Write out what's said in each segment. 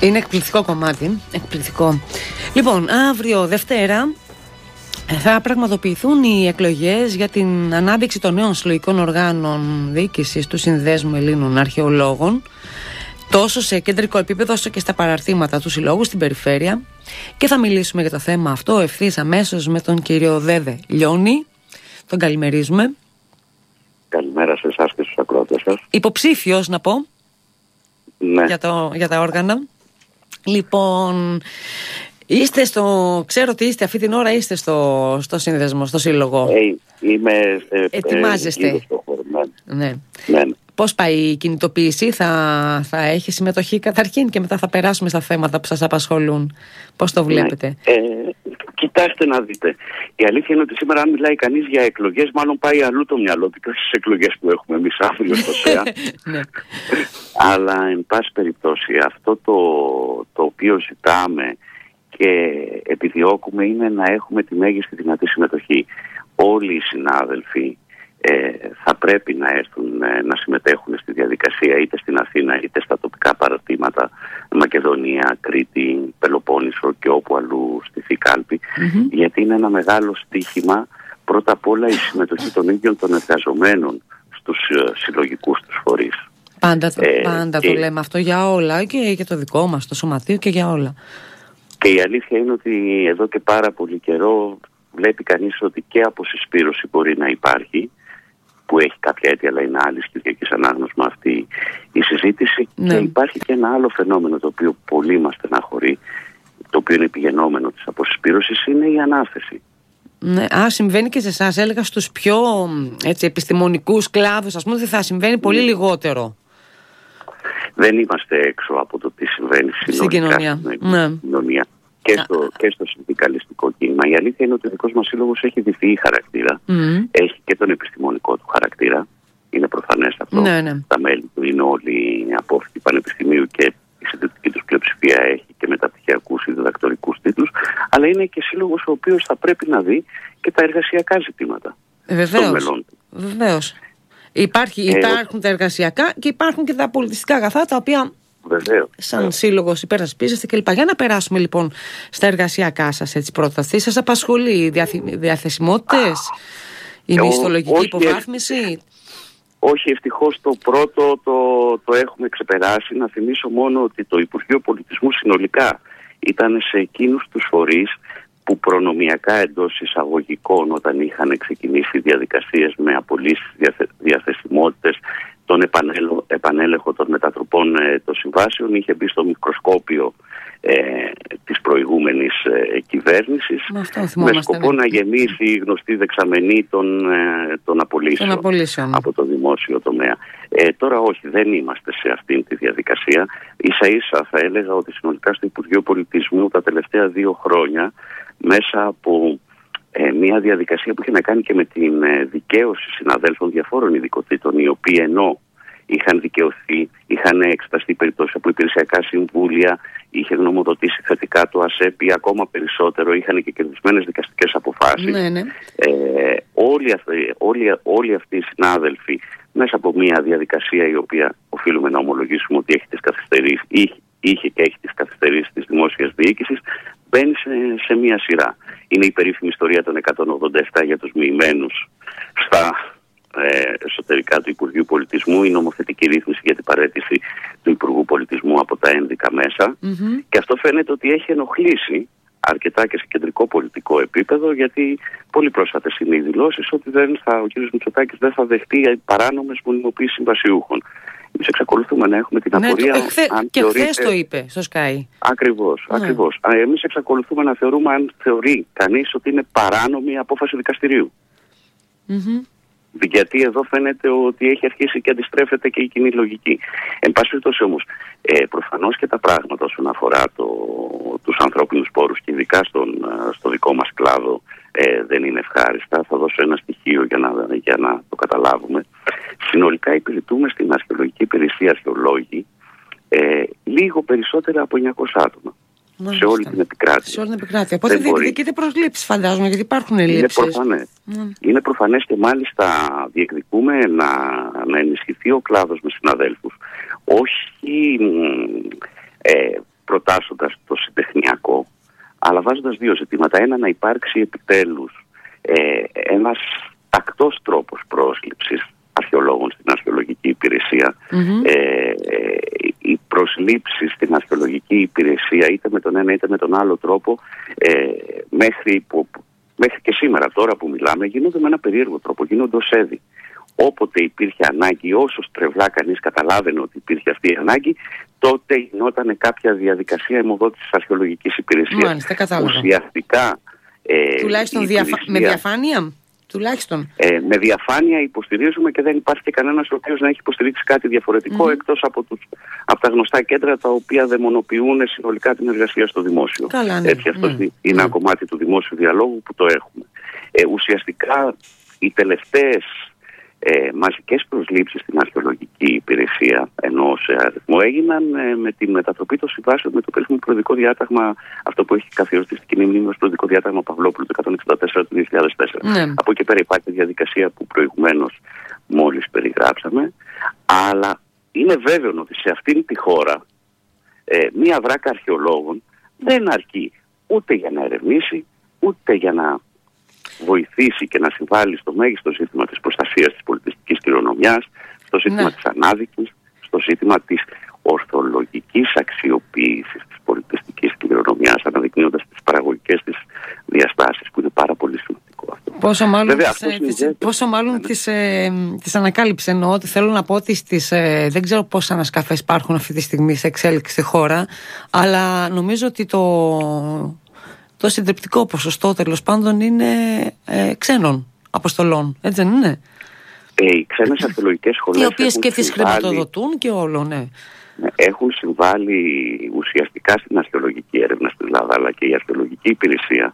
Είναι εκπληκτικό κομμάτι. Εκπληκτικό. Λοιπόν, αύριο Δευτέρα θα πραγματοποιηθούν οι εκλογές για την ανάδειξη των νέων συλλογικών οργάνων διοίκησης του Συνδέσμου Ελλήνων Αρχαιολόγων, τόσο σε κεντρικό επίπεδο όσο και στα παραρτήματα του συλλόγου στην περιφέρεια. Και θα μιλήσουμε για το θέμα αυτό ευθύς αμέσως με τον κύριο Δέδε Λιώνη. Τον καλημερίζουμε. Καλημέρα σε εσάς και στους ακροατές σας. Υποψήφιος να πω, ναι, για τα όργανα. Λοιπόν, ξέρω ότι είστε αυτή την ώρα, είστε στο σύνδεσμο, στο σύλλογο. Είμαι ετοιμάζεστε. Ναι. Πώς πάει η κινητοποίηση, θα έχει συμμετοχή καταρχήν και μετά θα περάσουμε στα θέματα που σας απασχολούν. Πώς το βλέπετε? Κοιτάξτε να δείτε. Η αλήθεια είναι ότι σήμερα, αν μιλάει κανείς για εκλογές, μάλλον πάει αλλού το μυαλό του και όχι στις εκλογές που έχουμε εμείς αύριο στο ΣΕΑ. Αλλά, εν πάση περιπτώσει, αυτό το οποίο ζητάμε και επιδιώκουμε είναι να έχουμε τη μέγιστη δυνατή συμμετοχή. Όλοι οι συνάδελφοι θα πρέπει να έρθουν να συμμετέχουν στη διαδικασία, είτε στην Αθήνα είτε στα τοπικά παραρτήματα, Μακεδονία, Κρήτη, Πελοπόννησο και όπου αλλού στηθεί κάλπη, γιατί είναι ένα μεγάλο στοίχημα πρώτα απ' όλα η συμμετοχή των ίδιων των εργαζομένων στους συλλογικούς τους φορείς. Πάντα το λέμε αυτό για όλα, και για το δικό μας το σωματείο και για όλα. Και η αλήθεια είναι ότι εδώ και πάρα πολύ καιρό βλέπει κανείς ότι και αποσυσπήρωση μπορεί να υπάρχει, που έχει κάποια αίτια, αλλά είναι άλλη στοιχειακής ανάγνωσμα αυτή η συζήτηση. Και υπάρχει και ένα άλλο φαινόμενο το οποίο πολύ μας στεναχωρεί, το οποίο είναι επιγενόμενο της αποσυσπήρωσης, είναι η ανάθεση. Ναι, συμβαίνει και σε εσάς. Έλεγα στους πιο επιστημονικούς κλάδους, ας πούμε, ότι θα συμβαίνει πολύ λιγότερο. Δεν είμαστε έξω από το τι συμβαίνει στην κοινωνία. Και στο συνδικαλιστικό κίνημα. Η αλήθεια είναι ότι ο δικός μας σύλλογος έχει διφυή χαρακτήρα. Έχει και τον επιστημονικό του χαρακτήρα. Είναι προφανές αυτό. Τα μέλη του είναι όλοι απόφοιτοι πανεπιστημίου και η συντριπτική τους πλειοψηφία έχει και μεταπτυχιακούς ή διδακτορικούς τίτλους. Αλλά είναι και σύλλογος ο οποίος θα πρέπει να δει και τα εργασιακά ζητήματα. Βεβαίως. Υπάρχουν τα εργασιακά και υπάρχουν και τα πολιτιστικά αγαθά, τα οποία σαν σύλλογος υπερασπίζεστε κλπ. Για να περάσουμε λοιπόν στα εργασιακά σας πρόταση. Σας απασχολεί οι διαθεσιμότητες, η μισθολογική υποβάθμιση? Όχι, ευτυχώς το πρώτο το έχουμε ξεπεράσει. Να θυμίσω μόνο ότι το Υπουργείο Πολιτισμού συνολικά ήταν σε εκείνους τους φορείς που προνομιακά εντός εισαγωγικών, όταν είχαν ξεκινήσει διαδικασίες με απολύσεις, διαθεσιμότητες, τον επανέλεγχο των μετατροπών των συμβάσεων, είχε μπει στο μικροσκόπιο της προηγούμενης κυβέρνησης, με σκοπό να γεμίσει η γνωστή δεξαμενή των απολύσεων από το δημόσιο τομέα. Τώρα όχι, δεν είμαστε σε αυτήν τη διαδικασία. Ίσα ίσα θα έλεγα ότι συνολικά στο Υπουργείο Πολιτισμού τα τελευταία 2 χρόνια, μέσα από μια διαδικασία που είχε να κάνει και με την δικαίωση συναδέλφων διαφόρων ειδικοτήτων, οι οποίοι ενώ είχαν δικαιωθεί, είχαν εξεταστεί περιπτώσεις από υπηρεσιακά συμβούλια, είχε γνωμοδοτήσει θετικά το ΑΣΕΠ ή ακόμα περισσότερο, είχαν και κερδισμένες δικαστικές αποφάσεις. Όλοι αυτοί οι συνάδελφοι, μέσα από μια διαδικασία η οποία οφείλουμε να ομολογήσουμε ότι έχει τις καθυστερήσεις, είχε και έχει τις καθυστερήσεις της δημόσιας διοίκησης, μπαίνει σε μια σειρά. Είναι η περίφημη ιστορία των 187 για τους μοιημένους στα εσωτερικά του Υπουργείου Πολιτισμού, η νομοθετική ρύθμιση για την παραίτηση του Υπουργού Πολιτισμού από τα ένδικα μέσα. Και αυτό φαίνεται ότι έχει ενοχλήσει αρκετά και σε κεντρικό πολιτικό επίπεδο, γιατί πολύ πρόσφατες είναι οι δηλώσεις ότι ο κ. Μητσοτάκης δεν θα δεχτεί παράνομες μονιμοποίησεις συμβασιούχων. Εμείς εξακολουθούμε να έχουμε την απορία. Και χθες το είπε στο Sky. Ακριβώς. Εμείς εξακολουθούμε να θεωρούμε, αν θεωρεί κανείς ότι είναι παράνομη η απόφαση δικαστηρίου. Γιατί εδώ φαίνεται ότι έχει αρχίσει και αντιστρέφεται και η κοινή λογική. Εν πάση περιπτώσει όμως, προφανώς και τα πράγματα όσον αφορά τους ανθρώπινους πόρους και ειδικά στο δικό μας κλάδο δεν είναι ευχάριστα. Θα δώσω ένα στοιχείο για να το καταλάβουμε. Συνολικά υπηρετούμε στην αρχαιολογική υπηρεσία αρχαιολόγοι λίγο περισσότερα από 900 άτομα. Σε όλη την επικράτεια. Οπότε διεκδικείτε προσλήψεις, φαντάζομαι, γιατί υπάρχουν ελλείψεις. Είναι προφανές και μάλιστα διεκδικούμε να ενισχυθεί ο κλάδος με συναδέλφους. Όχι προτάσσοντας το συντεχνιακό, αλλά βάζοντας δύο ζητήματα. Ένα, να υπάρξει επιτέλους ένας τακτός τρόπος πρόσληψης αρχαιολόγων στην αρχαιολογική υπηρεσία. Οι προσλήψεις στην αρχαιολογική υπηρεσία, είτε με τον ένα είτε με τον άλλο τρόπο, μέχρι και σήμερα, τώρα που μιλάμε, γίνονται με ένα περίεργο τρόπο, γίνονται ως έδι. Όποτε υπήρχε ανάγκη, όσο στρεβλά κανείς καταλάβαινε ότι υπήρχε αυτή η ανάγκη, τότε γινόταν κάποια διαδικασία αιμοδότησης αρχαιολογικής υπηρεσίας. Μάλιστα, κατάλαβα. Ουσιαστικά, τουλάχιστον με διαφάνεια. Τουλάχιστον. Με διαφάνεια υποστηρίζουμε και δεν υπάρχει και κανένας ο οποίος να έχει υποστηρίξει κάτι διαφορετικό, εκτός από τα γνωστά κέντρα τα οποία δαιμονοποιούν συνολικά την εργασία στο δημόσιο. Καλά, ναι. Έτσι, αυτό είναι ένα κομμάτι του δημόσιου διαλόγου που το έχουμε. Ουσιαστικά οι τελευταίες μαζικές προσλήψεις στην αρχαιολογική υπηρεσία ενός αριθμού έγιναν με τη μετατροπή των συμβάσεων με το περίφημο προεδρικό διάταγμα, αυτό που έχει καθιερωθεί στην κοινή μνήμη ως προεδρικό διάταγμα Παυλόπουλου το 164 του 2004. Ναι. Από εκεί πέρα υπάρχει διαδικασία που προηγουμένως μόλις περιγράψαμε, αλλά είναι βέβαιο ότι σε αυτήν τη χώρα μία βράκα αρχαιολόγων δεν αρκεί ούτε για να ερευνήσει, ούτε για να βοηθήσει και να συμβάλλει στο μέγιστο ζήτημα της προστασίας της πολιτιστικής κληρονομιάς, στο ζήτημα της ανάδειξης, στο ζήτημα της ορθολογικής αξιοποίησης της πολιτιστικής κληρονομιάς, αναδεικνύοντας τις παραγωγικές της διαστάσεις, που είναι πάρα πολύ σημαντικό αυτό. Πόσο μάλλον τις ανακάλυψε, εννοώ ότι θέλω να πω ότι δεν ξέρω πόσα ανασκαφές υπάρχουν αυτή τη στιγμή σε εξέλιξη στη χώρα, αλλά νομίζω ότι το συντριπτικό ποσοστό τέλος πάντων είναι ξένων αποστολών, έτσι δεν είναι? Οι ξένες αρχαιολογικές σχολές, οι οποίες και τις χρηματοδοτούν και όλο, ναι. Έχουν συμβάλει ουσιαστικά στην αρχαιολογική έρευνα στην Ελλάδα, αλλά και η αρχαιολογική υπηρεσία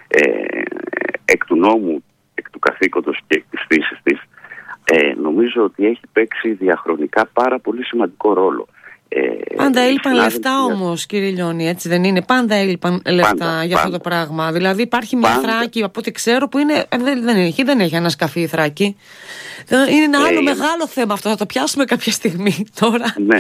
εκ του νόμου, εκ του καθήκοντος και εκ της φύσης της, νομίζω ότι έχει παίξει διαχρονικά πάρα πολύ σημαντικό ρόλο. Πάντα έλειπαν λεφτά όμως, κύριε Λιώνη, έτσι δεν είναι? Πάντα έλειπαν λεφτά για αυτό το πράγμα. Δηλαδή υπάρχει μια Θράκη, από ό,τι ξέρω, που δεν έχει ανασκαφεί η Θράκη. Είναι ένα άλλο μεγάλο θέμα αυτό, θα το πιάσουμε κάποια στιγμή τώρα. Ναι,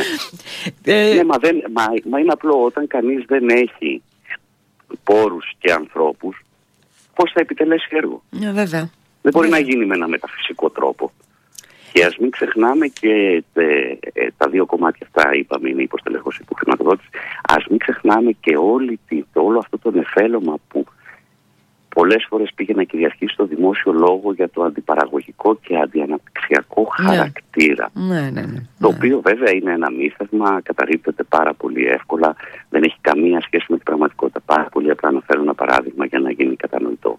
μα είναι απλό. Όταν κανείς δεν έχει πόρους και ανθρώπους, πώς θα επιτελέσει έργο? Βέβαια. Δεν μπορεί να γίνει με ένα μεταφυσικό τρόπο. Και ας μην ξεχνάμε και τα δύο κομμάτια αυτά, είπαμε, είναι υποστελέχωση, υποχρηματοδότηση. Ας μην ξεχνάμε και όλο αυτό το νεφέλωμα που πολλές φορές πήγε να κυριαρχήσει στο δημόσιο λόγο για το αντιπαραγωγικό και αντιαναπτυξιακό χαρακτήρα. Το οποίο βέβαια είναι ένα μύθευμα, καταρρίπτεται πάρα πολύ εύκολα, δεν έχει καμία σχέση με την πραγματικότητα. Πάρα πολύ απλά να φέρω ένα παράδειγμα για να γίνει κατανοητό.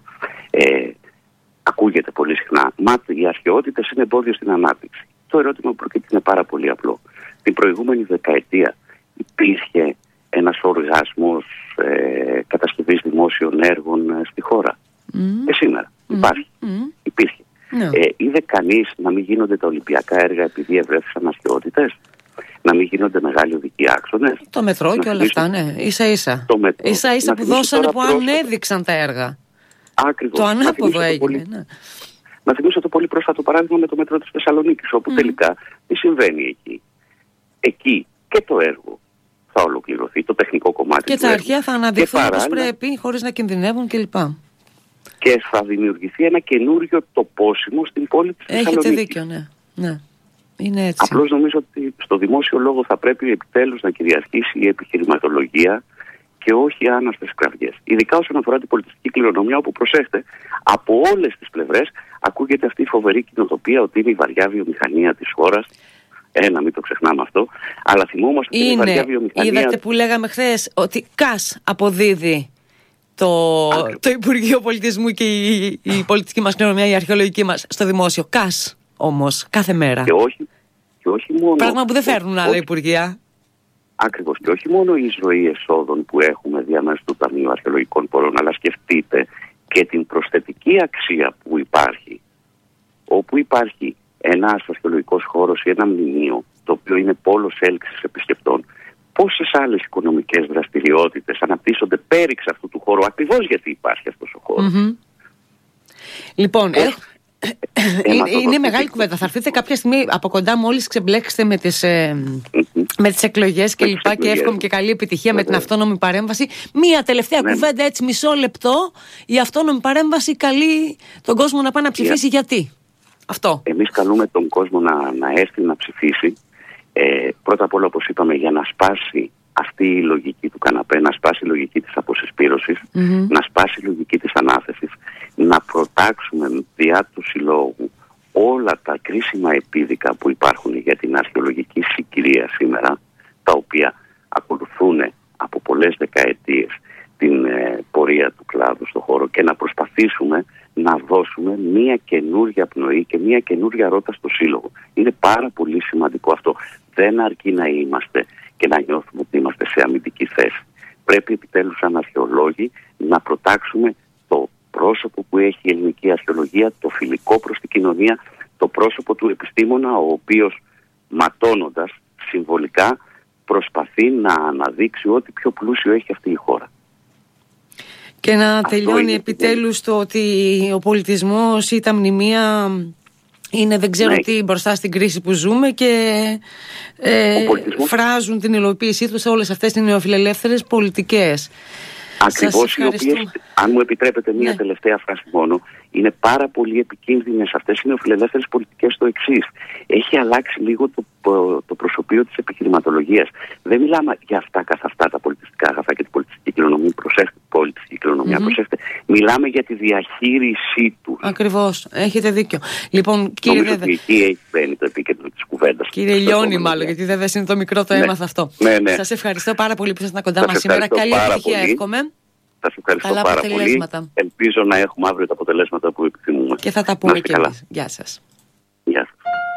Ακούγεται πολύ συχνά, οι αρχαιότητες είναι εμπόδιο στην ανάπτυξη. Το ερώτημα που προκύπτει είναι πάρα πολύ απλό. Την προηγούμενη δεκαετία υπήρχε ένας οργασμός κατασκευής δημόσιων έργων στη χώρα. Και σήμερα υπήρχε. Είδε κανείς να μην γίνονται τα Ολυμπιακά έργα επειδή ευρέθησαν αρχαιότητες? Να μην γίνονται μεγάλοι οδικοί άξονες? Το μετρό και όλα αυτά, ναι. Ίσα-ίσα. Ίσα-ίσα που δώσανε, που ανέδειξαν τα έργα. Ακριβώς. Το ανάποδο έγινε. Να θυμίσω το πολύ πρόσφατο παράδειγμα με το μετρό της Θεσσαλονίκης, όπου τελικά τι συμβαίνει εκεί? Εκεί και το έργο θα ολοκληρωθεί, το τεχνικό κομμάτι και τα αρχαία θα αναδειχθούν όπως πρέπει, χωρίς να κινδυνεύουν κλπ. Και θα δημιουργηθεί ένα καινούριο τοπόσιμο στην πόλη της Θεσσαλονίκης. Έχετε δίκιο, ναι. Είναι έτσι. Απλώς νομίζω ότι στο δημόσιο λόγο θα πρέπει επιτέλους να κυριαρχήσει η επιχειρηματολογία και όχι άναστες κραυγές. Ειδικά όσον αφορά την πολιτιστική κληρονομιά, όπου, προσέχτε, από όλες τις πλευρές ακούγεται αυτή η φοβερή κοινοτοπία ότι είναι η βαριά βιομηχανία της χώρας. Να μην το ξεχνάμε αυτό. Αλλά θυμόμαστε ότι είναι η βαριά βιομηχανία. Είδατε που λέγαμε χθες ότι ΚΑΣ αποδίδει το Υπουργείο Πολιτισμού και η πολιτιστική μας κληρονομιά, η αρχαιολογική μας, στο δημόσιο. ΚΑΣ όμως, κάθε μέρα. Και όχι μόνο. Πράγμα που δεν φέρνουν άλλα υπουργεία. Ακριβώς. Και όχι μόνο η εισρωή εσόδων που έχουμε διαμέσου του Ταμείου Αρχαιολογικών Πόρων, αλλά σκεφτείτε και την προσθετική αξία που υπάρχει, όπου υπάρχει ένας αρχαιολογικός χώρος ή ένα μνημείο, το οποίο είναι πόλος έλξης επισκεπτών. Πόσες άλλες οικονομικές δραστηριότητες αναπτύσσονται πέριξ αυτού του χώρου, ακριβώς γιατί υπάρχει αυτός ο χώρος. Λοιπόν, Είναι μεγάλη κουβέντα. Θα έρθετε κάποια στιγμή από κοντά μόλις ξεμπλέξετε με τις εκλογές και λοιπά, και εύχομαι και καλή επιτυχία με την αυτόνομη παρέμβαση. Μία τελευταία κουβέντα, έτσι μισό λεπτό. Η αυτόνομη παρέμβαση καλεί τον κόσμο να πάει να ψηφίσει. Γιατί αυτό? Εμείς καλούμε τον κόσμο να έρθει να ψηφίσει. Πρώτα απ' όλα, όπως είπαμε, για να σπάσει αυτή η λογική του καναπέ, να σπάσει η λογική της αποσυσπήρωσης, να σπάσει η λογική της ανάθεσης, να προτάξουμε διά του συλλόγου όλα τα κρίσιμα επίδικα που υπάρχουν για την αρχαιολογική συγκυρία σήμερα, τα οποία ακολουθούν από πολλές δεκαετίες την πορεία του κλάδου στο χώρο, και να προσπαθήσουμε να δώσουμε μία καινούρια πνοή και μία καινούρια ρότα στο σύλλογο. Είναι πάρα πολύ σημαντικό αυτό. Δεν αρκεί να είμαστε και να νιώθουμε ότι είμαστε σε αμυντική θέση. Πρέπει επιτέλους σαν αρχαιολόγοι να προτάξουμε το πρόσωπο που έχει η ελληνική αρχαιολογία, το φιλικό προς την κοινωνία, το πρόσωπο του επιστήμονα, ο οποίος ματώνοντας συμβολικά προσπαθεί να αναδείξει ό,τι πιο πλούσιο έχει αυτή η χώρα. Και να τελειώνει επιτέλους το ότι ο πολιτισμός ή τα μνημεία είναι δεν ξέρω τι μπροστά στην κρίση που ζούμε, και φράζουν την υλοποίησή τους σε όλες αυτές τις νεοφιλελεύθερες πολιτικές. Ακριβώς, οι οποίες, αν μου επιτρέπετε μία τελευταία φράση μόνο, είναι πάρα πολύ επικίνδυνες αυτές οι νεοφιλελεύθερες πολιτικές στο εξής. Έχει αλλάξει λίγο το προσωπείο της επιχειρηματολογίας. Δεν μιλάμε για αυτά καθ' αυτά τα πολιτιστικά αγαθά και την πολιτιστική κληρονομιά, προσέξτε. Μιλάμε για τη διαχείρισή τους. Ακριβώς, έχετε δίκιο. Λοιπόν, κύριε Νομίζω ότι εκεί έχει μπαίνει το επίκεντρο της κουβέντας. Κύριε Λιώνη, μάλλον, γιατί δεν είναι το μικρό, το έμαθα αυτό. Σας ευχαριστώ πάρα πολύ που ήσασταν κοντά μας σήμερα. Καλή επιτυχία, εύχομαι. Σας ευχαριστώ πάρα πολύ. Ελπίζω να έχουμε αύριο τα αποτελέσματα που επιθυμούμε. Και θα τα πούμε και εμείς. Γεια σας. Γεια σας.